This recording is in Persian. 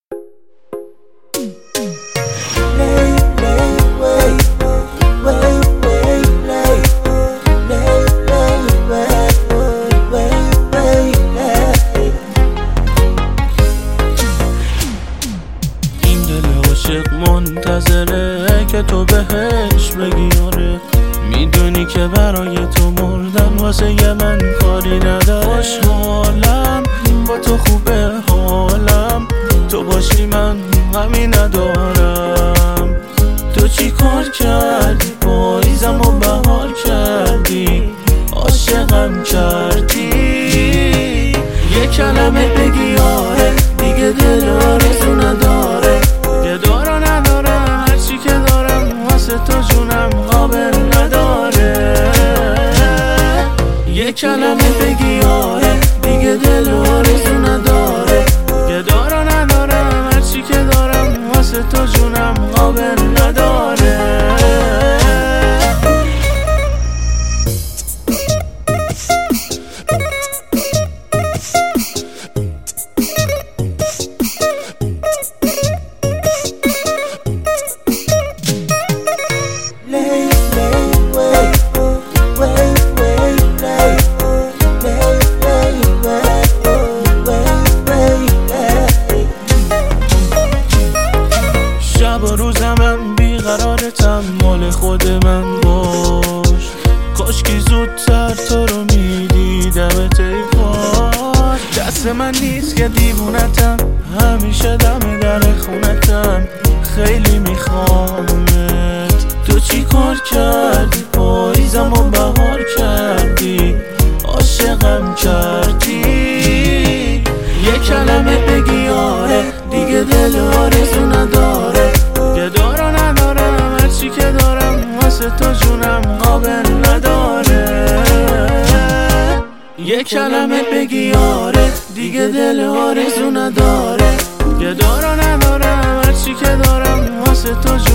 منتظره که تو بهش بگی آره. میدونی که برای تو مردن واسه من کاری نداره. خوشحالم با تو خوبه حالم، تو باشی من غمی ندارم. تو چی کار کردی پاییزم و بهار کردی، عاشقم کردی. یه کلمه بگی آره، دیگه دل آرزو نداره. یه دارو ندارم، هرچی که دارم واسه تو جونم قابل نداره. یه کلمه بگی آره، دیگه دل آرزو نداره. یه دارو ندارم، هرچی که دارم واسه تو جونم قابل نداره. شب و روزم بیقرارتم، مال خود من باش. کاشکی زودتر تو رو میدیدمت ای کاش. دست من نیست که دیوونتم، همیشه دم در خونتم. خیلی میخوامت. تو چی کار کردی پاییزم و بهار کردی، عاشقم کردی. یه کلمه بگی آره، دیگه دل آرزو نداره. یه دارو ندارم، هرچی که دارم واسه تو جونم قابل نداره. یه کلمه بگی آره، دیگه دل آرزو نداره. یه دارو ندارم، هرچی که دارم واسه تو